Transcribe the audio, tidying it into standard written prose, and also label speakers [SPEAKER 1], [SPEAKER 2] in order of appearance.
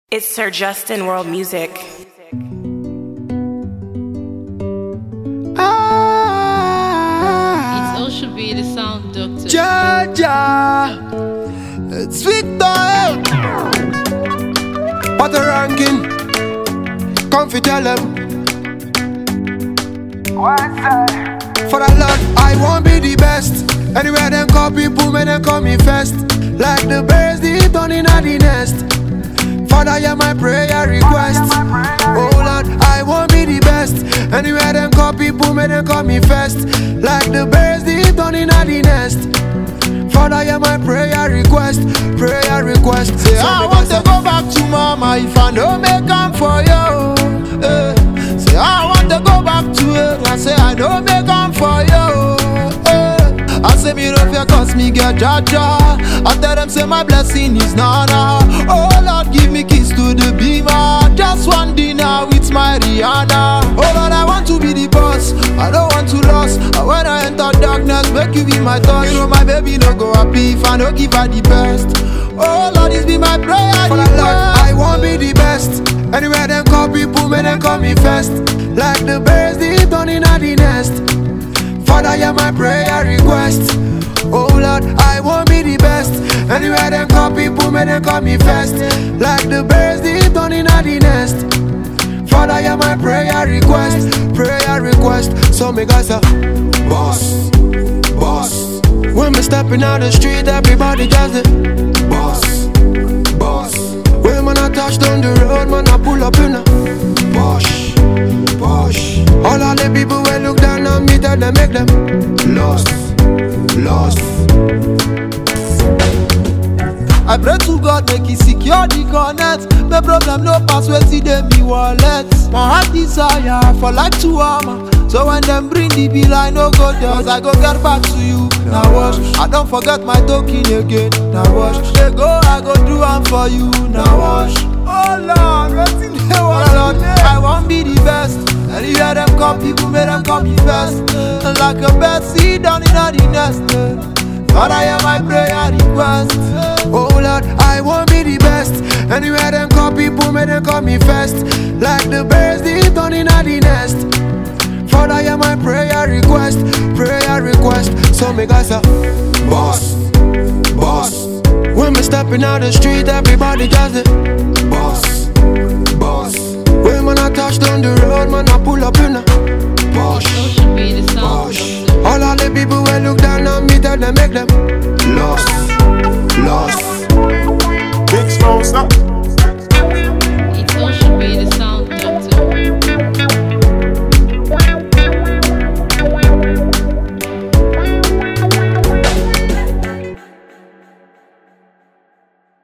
[SPEAKER 1] It's Sir Justin World Music.
[SPEAKER 2] It all should be the sound doctor.
[SPEAKER 3] Jaja, it's Victor. What a ranking. Come fi tell them. For the Lord, I won't be the best. Anywhere them call people, may them call me first. Like the birds, deep down in the nest. Father, hear my prayer request. Oh Lord, I won't be the best. Anywhere them call people, may them call me first. Like the birds, deep down in the nest. Father, hear my prayer request. Prayer request.
[SPEAKER 4] Say, I want to go back to mama if I don't make time for you. Say, I want to go back to it. I say, I don't make time for you. I say, me no fear cause me get jaja. I tell them say my blessing is nana. Oh Lord, give me keys to the beamer. Just one dinner with my Rihanna. Oh Lord, I want to be the boss. I don't want to lose. When I enter darkness, make you be my touch. You know my baby no go happy if I don't give her the best. Oh Lord, this be my prayer.
[SPEAKER 3] For the Lord, I won't be the best. Anywhere them call people, may them call me first. Like the birds deep down in the nest. Father, hear my prayer request. Oh Lord, I won't be the best. Anywhere them call people, may them call me first. Like the birds deep down in the nest. Father, hear my prayer request. Prayer request. So me guys say, boss, boss. When me stepping out the street, everybody does it. Boss, boss. When man I touch down the road, man I pull up in a Posh, Posh. All of the people will look down on me, tell them make them lost, lost.
[SPEAKER 4] I pray to God make he secure the connect. The problem no pass where see them me wallet. My heart desire for like to armor. So when them bring the bill I no go there. Cause I go get back to you. Now wash, I don't forget my token again. Now wash, they go I go do am for you. Now wash. Oh Lord, what's in the world? I won't be the best. And you hear them come, people make them come the best. And like a bird seed down in the nest. But I hear my prayer request.
[SPEAKER 3] Oh Lord, I won't be the best. Anywhere them call people, may them call me first. Like the birds deep down in the nest. Father, hear my prayer request. Prayer request. So me guys say, boss, boss. When me stepping out the street, everybody does it. Boss, boss. When man I touch down the road, man I pull up in a Posh,
[SPEAKER 2] It all should be the sound
[SPEAKER 3] Posh.
[SPEAKER 2] doctor.
[SPEAKER 3] All of the people will look down on me, tell them make them